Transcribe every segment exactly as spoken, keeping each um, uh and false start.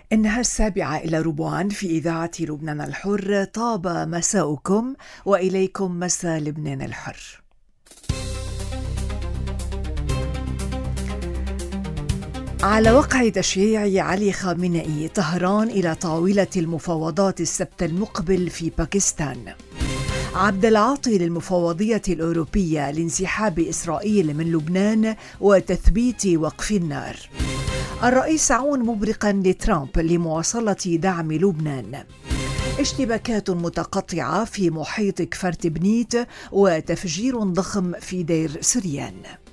إنها السابعة إلى ربوان في إذاعة لبنان الحر. طاب مساؤكم وإليكم مساء لبنان الحر. على وقع تشييع علي خامنئي، طهران إلى طاولة المفاوضات السبت المقبل في باكستان. عبد العاطي للمفوضية الأوروبية لانسحاب إسرائيل من لبنان وتثبيت وقف النار. الرئيس عون مبرقا لترامب لمواصلة دعم لبنان. اشتباكات متقطعة في محيط كفرت بنيت وتفجير ضخم في دير سريان.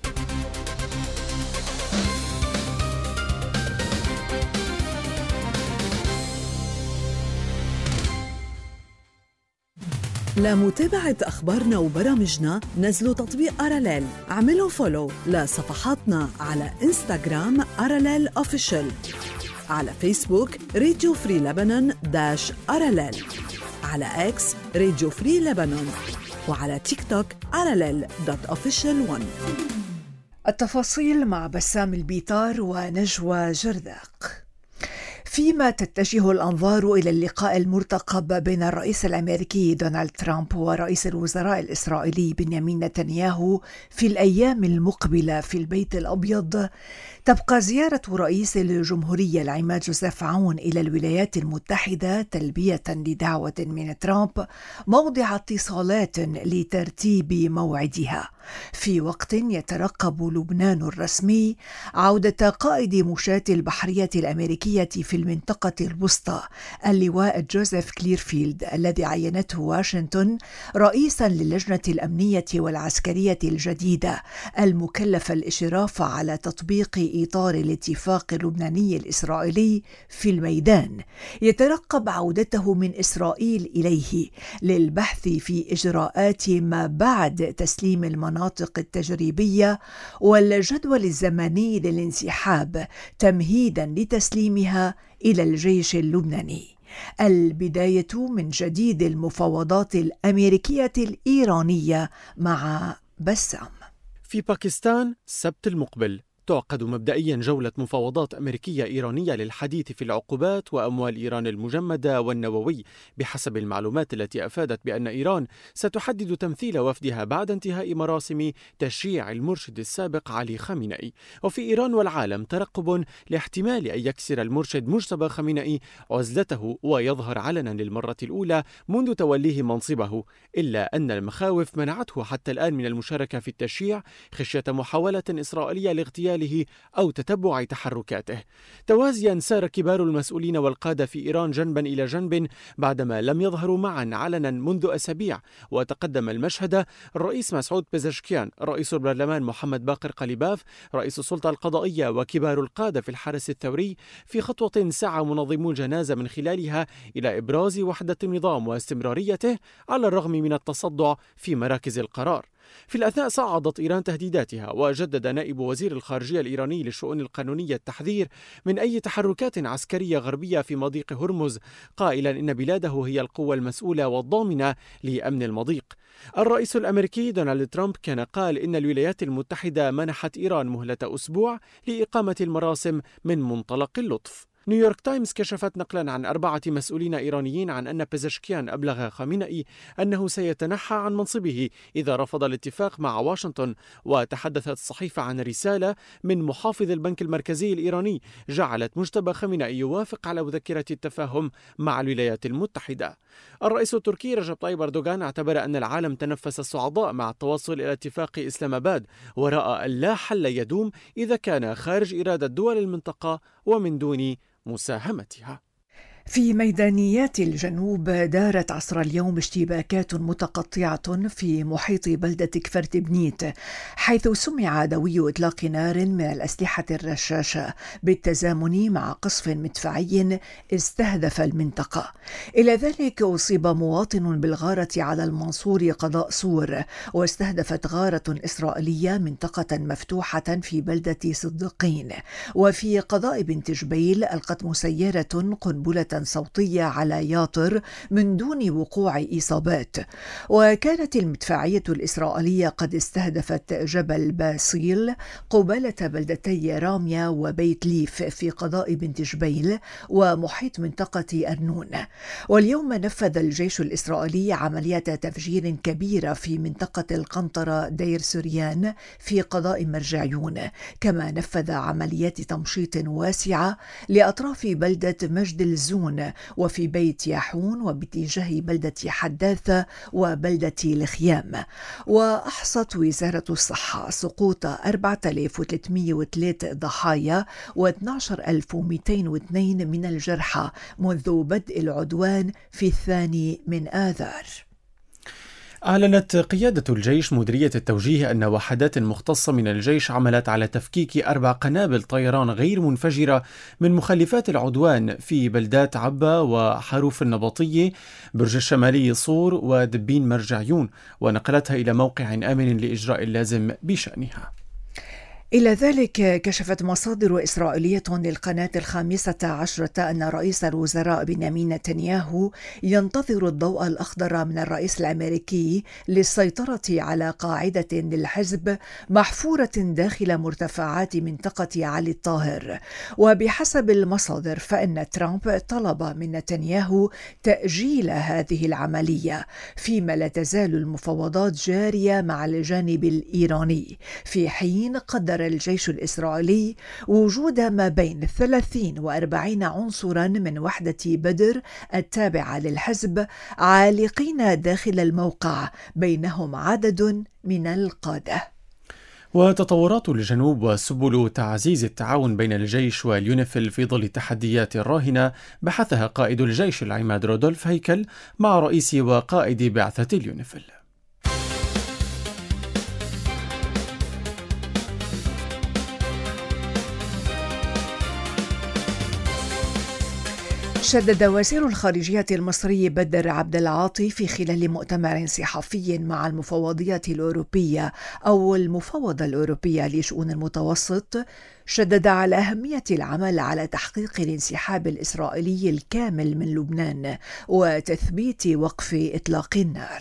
لمتابعة أخبارنا وبرامجنا نزلوا تطبيق أراليل. اعملوا فولو لصفحاتنا على إنستغرام أراليل أوفيشل، على فيسبوك راديو فري لبنان داش أراليل، على إكس راديو فري لبنان، وعلى تيك توك أراليل دوت أوفيشل ون. التفاصيل مع بسام البيطار ونجوى جرداق. فيما تتجه الأنظار إلى اللقاء المرتقب بين الرئيس الأمريكي دونالد ترامب ورئيس الوزراء الإسرائيلي بنيامين نتنياهو في الأيام المقبلة في البيت الأبيض، تبقى زيارة رئيس الجمهورية العماد جوزيف عون إلى الولايات المتحدة تلبية لدعوة من ترامب موضع اتصالات لترتيب موعدها، في وقت يترقب لبنان الرسمي عودة قائد مشاة البحرية الأمريكية في المنطقة الوسطى اللواء جوزيف كليرفيلد، الذي عينته واشنطن رئيسا للجنة الأمنية والعسكرية الجديدة المكلفة الإشراف على تطبيق إطار الاتفاق اللبناني الإسرائيلي في الميدان. يترقب عودته من إسرائيل إليه للبحث في إجراءات ما بعد تسليم المناطق التجريبية والجدول الزمني للانسحاب تمهيدا لتسليمها إلى الجيش اللبناني. البداية من جديد المفاوضات الأمريكية الإيرانية مع بسام. في باكستان السبت المقبل تعقد مبدئيا جولة مفاوضات أمريكية إيرانية للحديث في العقوبات وأموال إيران المجمدة والنووي، بحسب المعلومات التي أفادت بأن إيران ستحدد تمثيل وفدها بعد انتهاء مراسم تشييع المرشد السابق علي خامنئي. وفي إيران والعالم ترقب لاحتمال أن يكسر المرشد مجتبى خامنئي عزلته ويظهر علنا للمرة الأولى منذ توليه منصبه، إلا أن المخاوف منعته حتى الآن من المشاركة في التشييع خشية محاولة إسرائيلية لاغتيال أو تتبع تحركاته. توازيا سار كبار المسؤولين والقادة في إيران جنبا إلى جنب بعدما لم يظهروا معا علنا منذ أسابيع، وتقدم المشهد الرئيس مسعود بيزشكيان، رئيس البرلمان محمد باقر قليباف، رئيس السلطة القضائية وكبار القادة في الحرس الثوري في خطوة سعى منظمو الجنازة من خلالها إلى إبراز وحدة النظام واستمراريته على الرغم من التصدع في مراكز القرار. في الأثناء صعدت إيران تهديداتها، وجدد نائب وزير الخارجية الإيراني للشؤون القانونية التحذير من أي تحركات عسكرية غربية في مضيق هرمز، قائلا إن بلاده هي القوة المسؤولة والضامنة لأمن المضيق. الرئيس الأمريكي دونالد ترامب كان قال إن الولايات المتحدة منحت إيران مهلة أسبوع لإقامة المراسم من منطلق اللطف. نيويورك تايمز كشفت نقلا عن أربعة مسؤولين إيرانيين عن أن بيزشكيان أبلغ خامنئي أنه سيتنحى عن منصبه إذا رفض الاتفاق مع واشنطن. وتحدثت الصحيفة عن رسالة من محافظ البنك المركزي الإيراني جعلت مجتبى خامنئي يوافق على مذكرة التفاهم مع الولايات المتحدة. الرئيس التركي رجب طيب أردوغان اعتبر أن العالم تنفس الصعداء مع التوصل إلى اتفاق إسلام آباد، ورأى أن لا حل يدوم إذا كان خارج إرادة دول المنطقة ومن دون مساهمتها. في ميدانيات الجنوب دارت عصر اليوم اشتباكات متقطعة في محيط بلدة كفرت بنيت، حيث سمع دوي إطلاق نار من الأسلحة الرشاشة بالتزامن مع قصف مدفعي استهدف المنطقة. إلى ذلك أصيب مواطن بالغارة على المنصور قضاء سور، واستهدفت غارة إسرائيلية منطقة مفتوحة في بلدة صدقين. وفي قضاء بنت جبيل ألقت مسيرة قنبلة صوتية على ياطر من دون وقوع إصابات. وكانت المدفعية الإسرائيلية قد استهدفت جبل باسيل قبالة بلدتي راميا وبيت ليف في قضاء بنت جبيل ومحيط منطقة أرنون. واليوم نفذ الجيش الإسرائيلي عملية تفجير كبيرة في منطقة القنطرة دير سوريان في قضاء مرجعيون، كما نفذ عمليات تمشيط واسعة لأطراف بلدة مجد الزون وفي بيت ياحون وباتجاه بلدة حداثة وبلدة الخيام. وأحصت وزارة الصحة سقوط أربعة آلاف وثلاثمئة وثلاثة ضحايا واثني عشر ألف ومئتين واثنين من الجرحى منذ بدء العدوان في الثاني من آذار. أعلنت قيادة الجيش مديرية التوجيه أن وحدات مختصة من الجيش عملت على تفكيك أربع قنابل طيران غير منفجرة من مخلفات العدوان في بلدات عبا وحروف النبطية، برج الشمالي صور ودبين مرجعيون، ونقلتها إلى موقع آمن لإجراء اللازم بشأنها. إلى ذلك كشفت مصادر إسرائيلية للقناة الخامسة عشرة أن رئيس الوزراء بنيامين نتنياهو ينتظر الضوء الأخضر من الرئيس الأمريكي للسيطرة على قاعدة للحزب محفورة داخل مرتفعات منطقة علي الطاهر. وبحسب المصادر فإن ترامب طلب من نتنياهو تأجيل هذه العملية، فيما لا تزال المفاوضات جارية مع الجانب الإيراني، في حين قدر الجيش الإسرائيلي وجود ما بين ثلاثين وأربعين عنصرا من وحدة بدر التابعة للحزب عالقين داخل الموقع، بينهم عدد من القادة. وتطورات الجنوب وسبل تعزيز التعاون بين الجيش واليونيفيل في ظل التحديات الراهنة بحثها قائد الجيش العماد رودولف هيكل مع رئيس وقائد بعثة اليونيفيل. شدد وزير الخارجية المصري بدر عبد العاطي في خلال مؤتمر صحفي مع المفوضية الأوروبية أو المفوضة الأوروبية لشؤون المتوسط، شدد على أهمية العمل على تحقيق الانسحاب الإسرائيلي الكامل من لبنان وتثبيت وقف إطلاق النار.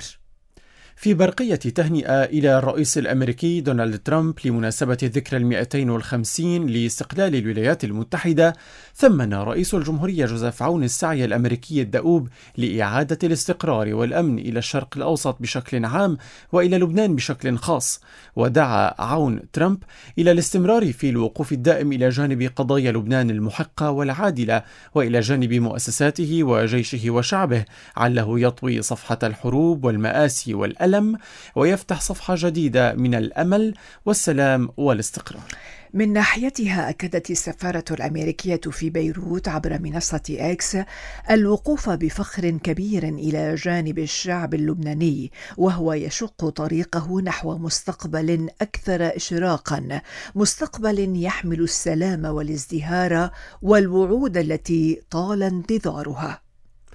في برقية تهنئة إلى الرئيس الأمريكي دونالد ترامب لمناسبة ذكرى المئتين والخمسين لاستقلال الولايات المتحدة، ثمن رئيس الجمهورية جوزيف عون السعي الأمريكي الدؤوب لإعادة الاستقرار والأمن إلى الشرق الأوسط بشكل عام وإلى لبنان بشكل خاص. ودعا عون ترامب إلى الاستمرار في الوقوف الدائم إلى جانب قضايا لبنان المحقة والعادلة وإلى جانب مؤسساته وجيشه وشعبه، عله يطوي صفحة الحروب والمآسي والألم ويفتح صفحة جديدة من الأمل والسلام والاستقرار. من ناحيتها أكدت السفارة الأمريكية في بيروت عبر منصة إكس الوقوف بفخر كبير إلى جانب الشعب اللبناني، وهو يشق طريقه نحو مستقبل أكثر إشراقا، مستقبل يحمل السلام والازدهار والوعود التي طال انتظارها.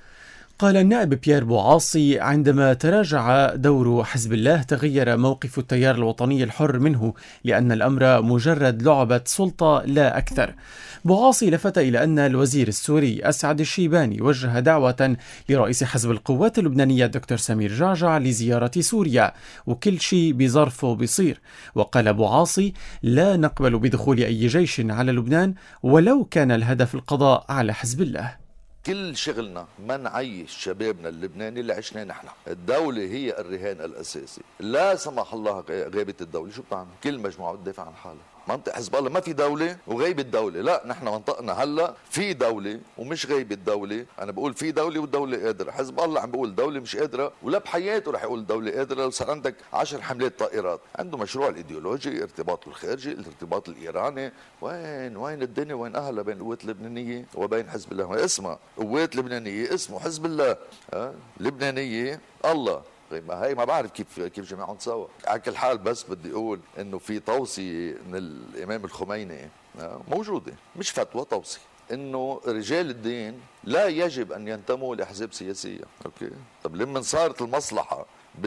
قال النائب بيير بوعاصي عندما تراجع دور حزب الله تغير موقف التيار الوطني الحر منه، لأن الأمر مجرد لعبة سلطة لا أكثر. بوعاصي لفت إلى أن الوزير السوري أسعد الشيباني وجه دعوة لرئيس حزب القوات اللبنانية دكتور سمير جعجع لزيارة سوريا، وكل شيء بظرفه بيصير. وقال بوعاصي لا نقبل بدخول أي جيش على لبنان ولو كان الهدف القضاء على حزب الله. كل شغلنا ما نعيش شبابنا اللبناني اللي عشناه نحن. الدولة هي الرهان الأساسي، لا سمح الله غابت الدولة شو بتعمل؟ كل مجموعة بتدافع عن حالها. منطق حزب الله ما في دولة وغيب الدولة، لا نحن منطقنا هلا في دولة ومش غيب الدولة. أنا بقول في دولة والدولة قادرة، حزب الله عم بقول الدولة مش قادرة ولا بحياته رح يقول الدولة قادرة. لو صار عندك عشر حملات طائرات، عنده مشروع الإيديولوجي، ارتباطه الخارجي، الارتباط الإيراني، وين وين الدنيا وين أهلها بين القوات اللبنانية وبين حزب الله. اسمها قوات لبنانية اسمه حزب الله، أه؟ لبنانية الله. ما هي ما بعرف كيف كيف جمعهم سوا. على كل حال بس بدي اقول انه في توصيه من الامام الخميني موجوده، مش فتوى، توصيه، انه رجال الدين لا يجب ان ينتموا لاحزاب سياسيه. اوكي، طب لما صارت المصلحه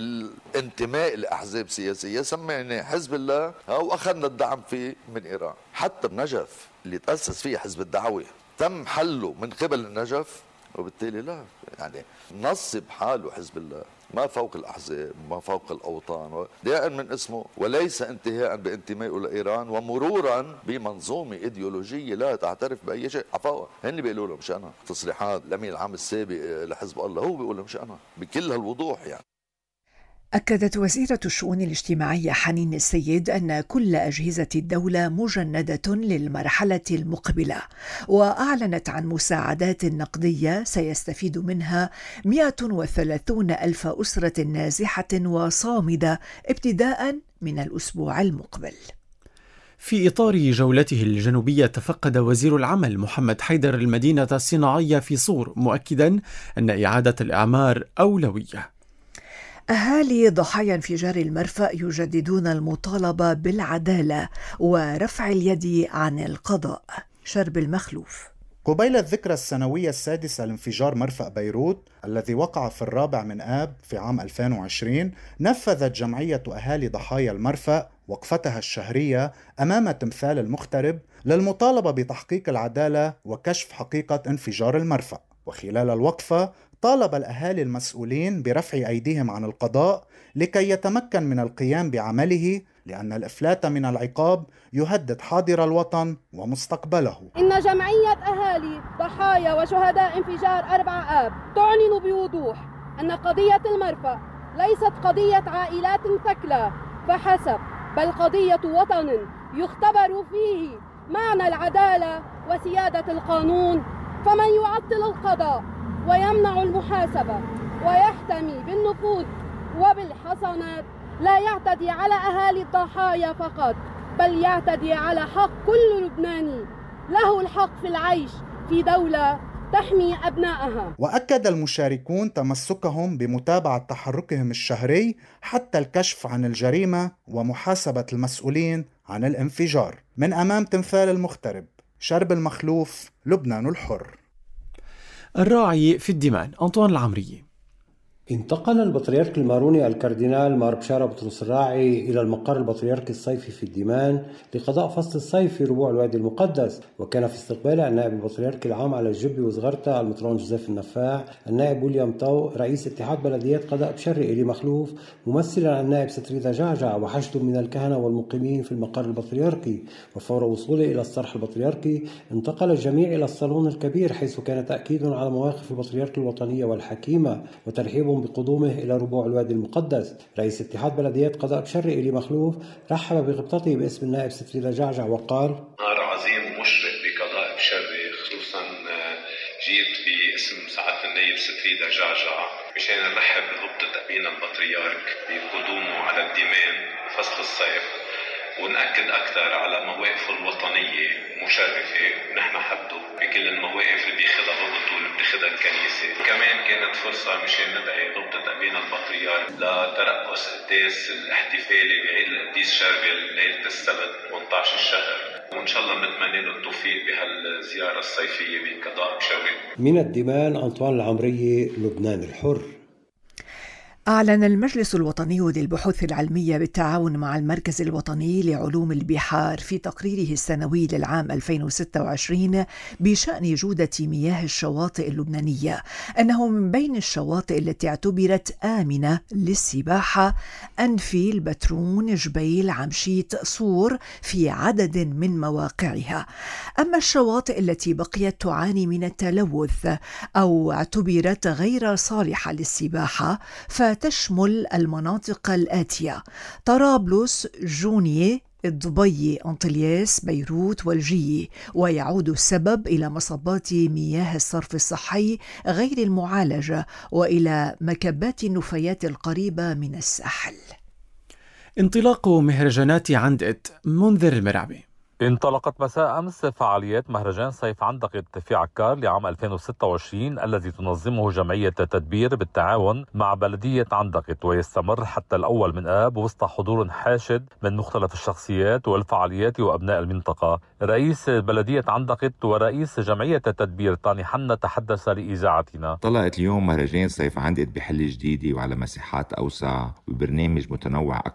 بالانتماء لاحزاب سياسيه سمينا حزب الله واخذنا الدعم فيه من ايران. حتى بنجف اللي تاسس فيه حزب الدعوه تم حله من قبل النجف وبالتالي لا يعني نصب حاله حزب الله ما فوق الأحزاب ما فوق الأوطان دائما من اسمه، وليس انتهاء بانتمائه لإيران ومرورا بمنظومة إيديولوجية لا تعترف بأي شيء. عفوا هن بيقولوا له مش أنا، تصريحات الأمين العام السابق لحزب الله هو بيقول له مش أنا بكل هالوضوح. يعني أكدت وزيرة الشؤون الاجتماعية حنين السيد أن كل أجهزة الدولة مجندة للمرحلة المقبلة، وأعلنت عن مساعدات نقدية سيستفيد منها مئة وثلاثين ألف أسرة نازحة وصامدة ابتداء من الأسبوع المقبل. في إطار جولته الجنوبية تفقد وزير العمل محمد حيدر المدينة الصناعية في صور، مؤكدا أن إعادة الإعمار أولوية. أهالي ضحايا انفجار المرفأ يجددون المطالبة بالعدالة ورفع اليد عن القضاء. شرب المخلوف. قبيل الذكرى السنوية السادسة لانفجار مرفأ بيروت الذي وقع في الرابع من آب في عام ألفين وعشرين، نفذت جمعية أهالي ضحايا المرفأ وقفتها الشهرية أمام تمثال المغترب للمطالبة بتحقيق العدالة وكشف حقيقة انفجار المرفأ. وخلال الوقفة طالب الأهالي المسؤولين برفع أيديهم عن القضاء لكي يتمكن من القيام بعمله، لأن الإفلات من العقاب يهدد حاضر الوطن ومستقبله. إن جمعية أهالي ضحايا وشهداء انفجار أربعة آب تعلن بوضوح أن قضية المرفأ ليست قضية عائلات ثكلى فحسب، بل قضية وطن يختبر فيه معنى العدالة وسيادة القانون. فمن يعطل القضاء ويمنع المحاسبة ويحتمي بالنفوذ وبالحصانات لا يعتدي على أهالي الضحايا فقط، بل يعتدي على حق كل لبناني له الحق في العيش في دولة تحمي أبنائها. وأكد المشاركون تمسكهم بمتابعة تحركهم الشهري حتى الكشف عن الجريمة ومحاسبة المسؤولين عن الانفجار. من أمام تمثال المغترب، شرب المخلوف، لبنان الحر. الراعي في الدمام أنطوان العمري. انتقل البطريرك الماروني الكاردينال مار بشارة بطرس الراعي إلى المقر البطريركي الصيفي في الدمام لقضاء فصل الصيف في ربوع الوادي المقدس، وكان في استقباله النائب البطريركي العام على الجبي وصغرته المطران جوزيف النفاع، النائب ويليام طو، رئيس اتحاد بلديات قضاء بشري إلي مخلوف، ممثلا النائب ستريدا جعجع، وحشد من الكهنة والمقيمين في المقر البطريركي. وفور وصوله إلى الصرح البطريركي انتقل الجميع إلى الصالون الكبير، حيث كان تأكيد على مواقف البطريرك الوطنية والحكيمة وترحيب بقدومه إلى ربوع الوادي المقدس. رئيس اتحاد بلديات قضاء بشري إلي مخلوف رحب بغبطته باسم النائب ستريدا جعجع وقال: نهار عظيم مشرق بقضاء بشري، خصوصا جيت باسم سعادة النائب ستريدا جعجع مشان نرحب بغبطة أبينا البطريرك بقدومه على الدمام فصل الصيف، ونأكد أكثر على مواقفه الوطنية مشرفة ونحن حده بكل المواقف اللي بياخدها غبطه واللي بتاخدها الكنيسة. كمان كانت فرصة مشان ندعي غبطة أبينا البطريرك لترأس قداس الاحتفالي بعيد القديس شربل ليلة السبت ثمانية عشر الشهر، وإن شاء الله بنتمنى له التوفيق بهالزيارة الصيفية بقضاء بشري. من الدمام أنطوان العمري، لبنان الحر. أعلن المجلس الوطني للبحوث العلمية بالتعاون مع المركز الوطني لعلوم البحار في تقريره السنوي للعام ألفين وستة وعشرين بشأن جودة مياه الشواطئ اللبنانية أنه من بين الشواطئ التي اعتبرت آمنة للسباحة أنفيل، بترون، جبيل، عمشيت، صور في عدد من مواقعها. أما الشواطئ التي بقيت تعاني من التلوث أو اعتبرت غير صالحة للسباحة ف تشمل المناطق الآتية: طرابلس، جونية، الضبي، أنطلياس، بيروت والجية. ويعود السبب إلى مصبات مياه الصرف الصحي غير المعالجة وإلى مكبات النفايات القريبة من الساحل. انطلاق مهرجانات عندقت. منذر المرعبي. انطلقت مساء أمس فعاليات مهرجان صيف عندقت في عكار لعام ألفين وستة وعشرين الذي تنظمه جمعية تدبير بالتعاون مع بلدية عندقت، ويستمر حتى الأول من آب وسط حضور حاشد من مختلف الشخصيات والفعاليات وأبناء المنطقة. رئيس بلدية عندقت ورئيس جمعية تدبير طاني حنا تحدث لإذاعتنا. طلعت اليوم مهرجان صيف عندقت بحل جديدة وعلى مساحات أوسع وبرنامج متنوع أكثر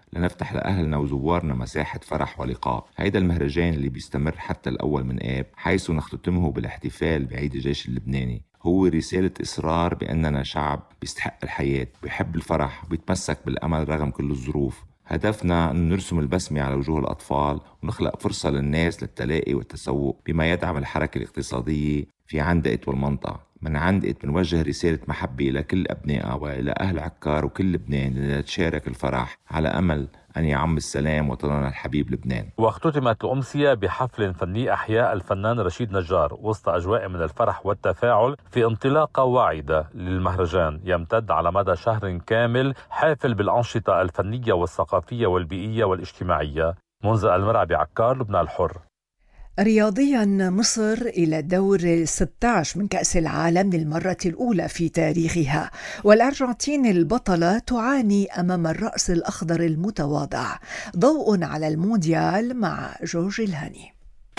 لنفتح لأهلنا وزوارنا مساحة فرح ولقاء. هيدا المهرجان اللي بيستمر حتى الأول من آب، حيث نختتمه بالاحتفال بعيد الجيش اللبناني، هو رسالة إصرار بأننا شعب بيستحق الحياة، بيحب الفرح، بيتمسك بالأمل رغم كل الظروف. هدفنا أن نرسم البسمة على وجوه الأطفال ونخلق فرصة للناس للتلاقي والتسوق بما يدعم الحركة الاقتصادية في عندقة والمنطقة. من عندقة بنوجه رسالة محبة لكل أبنائها وإلى أهل عكار وكل لبنان لتشارك الفرح على أمل أن يعم السلام وطننا الحبيب لبنان. واختتمت الأمسية بحفل فني أحياء الفنان رشيد نجار وسط أجواء من الفرح والتفاعل في انطلاقة واعدة للمهرجان يمتد على مدى شهر كامل، حافل بالأنشطة الفنية والثقافية والبيئية والاجتماعية. منذ المرأة بعكار، لبنان الحر. رياضيا، مصر إلى دور ستة عشر من كأس العالم للمرة الأولى في تاريخها، والأرجنتين البطلة تعاني أمام الرأس الأخضر المتواضع. ضوء على المونديال مع جورج الهاني.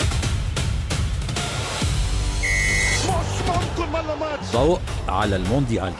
ضوء على المونديال.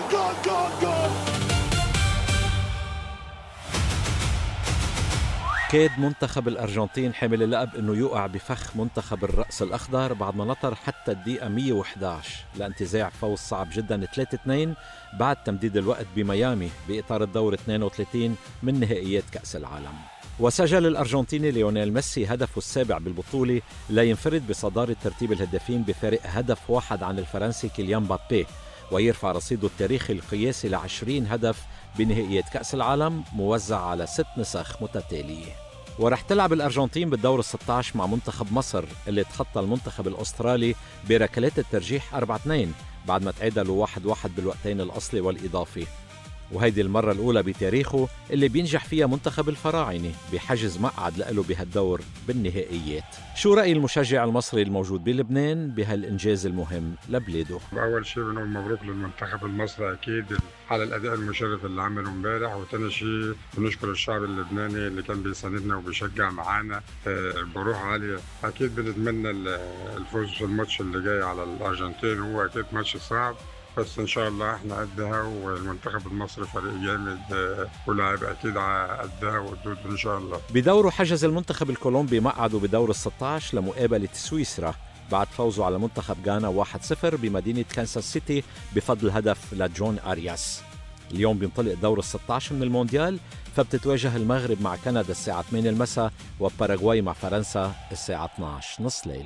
كاد منتخب الأرجنتين حامل اللقب أنه يوقع بفخ منتخب الرأس الأخضر بعد ما نطر حتى الدقيقة مية وإحدى عشر لانتزاع فوز صعب جدا ثلاثة اثنين بعد تمديد الوقت بميامي بإطار الدور اثنين وثلاثين من نهائيات كأس العالم. وسجل الأرجنتيني ليونيل ميسي هدفه السابع بالبطولة لا ينفرد بصدارة ترتيب الهدافين بفارق هدف واحد عن الفرنسي كيليان مبابي، ويرفع رصيده التاريخي القياسي لعشرين هدف بنهائيات كأس العالم موزع على ست نسخ متتالية. ورح تلعب الأرجنتين بالدور الستة عشر مع منتخب مصر اللي تخطى المنتخب الأسترالي بركلات الترجيح أربعة اثنين بعد ما تعادلوا واحد واحد بالوقتين الأصلي والإضافي. وهيدي المرة الأولى بتاريخه اللي بينجح فيها منتخب الفراعنة بحجز مقعد لأله بهالدور بالنهائيات. شو رأي المشجع المصري الموجود بلبنان بهالإنجاز المهم لبلاده؟ أول شيء بنقول مبروك للمنتخب المصري أكيد على الأداء المشرف اللي عمله امبارح، وتاني شيء بنشكر الشعب اللبناني اللي كان بيساندنا وبيشجع معانا بروح عالية. أكيد بنتمنى الفوز في الماتش اللي جاي على الأرجنتين، هو أكيد ماتش صعب بس إن شاء الله إحنا قدها، والمنتخب المصري فريق جامد ولاعب أكيد قدها وقدود إن شاء الله. بدوره حجز المنتخب الكولومبي مقعده بدور الستة عشر لمقابلة سويسرا بعد فوزه على منتخب غانا واحد صفر بمدينة كانساس سيتي بفضل هدف لجون أرياس. اليوم بينطلق دور الستة عشر من المونديال، فبتتواجه المغرب مع كندا الساعة ثمانية المساء وباراغواي مع فرنسا الساعة اثني عشر نص ليل.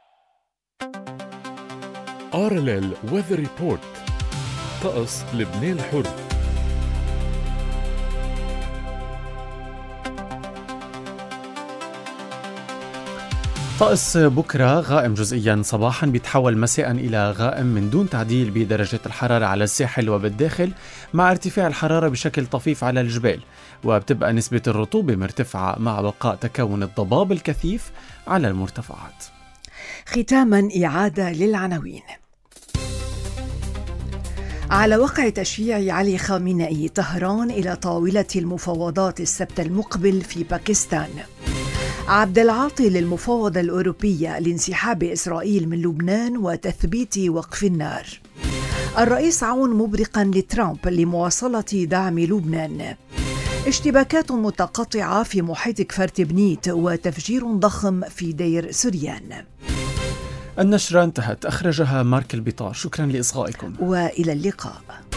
آرلل ويذر ريبورت، طقس لبنان الحر. طقس بكرة غائم جزئيا صباحا بيتحول مساء إلى غائم من دون تعديل بدرجة الحرارة على الساحل وبالداخل، مع ارتفاع الحرارة بشكل طفيف على الجبال، وبتبقى نسبة الرطوبة مرتفعة مع بقاء تكون الضباب الكثيف على المرتفعات. ختاما إعادة للعناوين. على وقع تشييع علي خامنئي، طهران إلى طاولة المفاوضات السبت المقبل في باكستان. عبد العاطي للمفاوضة الأوروبية لانسحاب إسرائيل من لبنان وتثبيت وقف النار. الرئيس عون مبرقا لترامب لمواصلة دعم لبنان. اشتباكات متقطعة في محيط كفر تبنيت وتفجير ضخم في دير سريان. النشرة انتهت، أخرجها مارك البطار. شكرا لإصغائكم وإلى اللقاء.